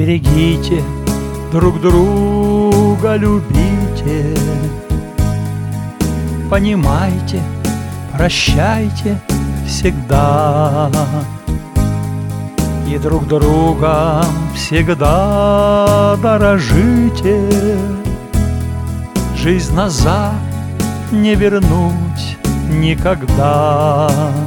Берегите друг друга, любите, понимайте, прощайте всегда. И друг другом всегда дорожите. Жизнь назад не вернуть никогда.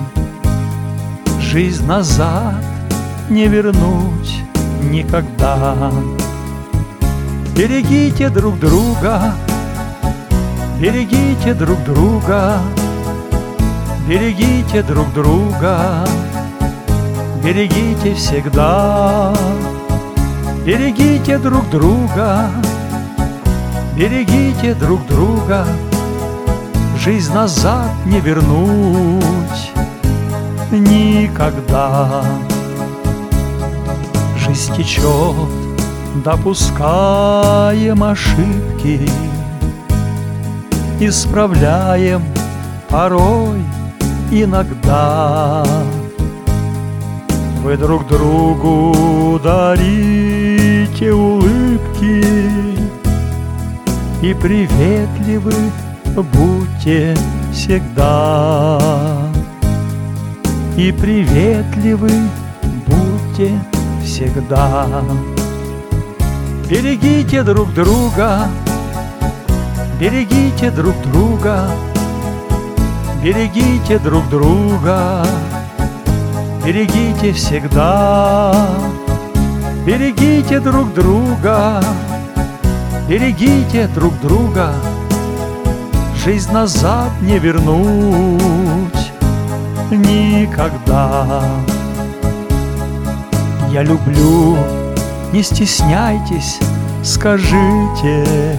Жизнь назад не вернуть никогда. Берегите друг друга, берегите друг друга, берегите друг друга, берегите всегда. Берегите друг друга, берегите друг друга. Жизнь назад не вернуть никогда. Жизнь течет, допускаем ошибки, исправляем порой иногда. Вы друг другу дарите улыбки и приветливы будьте всегда. И приветливы будьте всегда. Берегите друг друга, берегите друг друга, берегите друг друга, берегите всегда. Берегите друг друга, берегите друг друга. Жизнь назад не вернуть никогда. Я люблю, не стесняйтесь, скажите.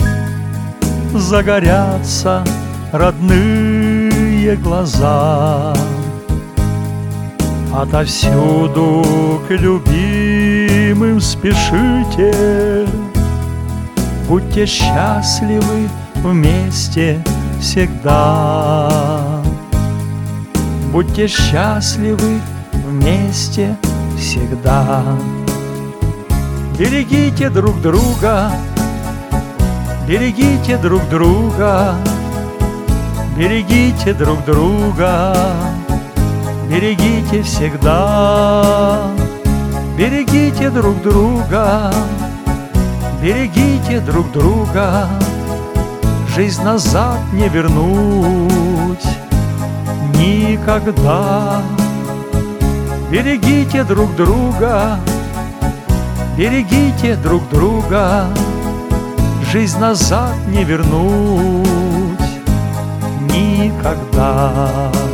Загорятся родные глаза. Отовсюду к любимым спешите. Будьте счастливы вместе всегда. Будьте счастливы вместе всегда. Берегите друг друга, берегите друг друга, берегите друг друга, берегите всегда. Берегите друг друга, берегите друг друга. Жизнь назад не вернуть никогда. Берегите друг друга, берегите друг друга. Жизнь назад не вернуть никогда.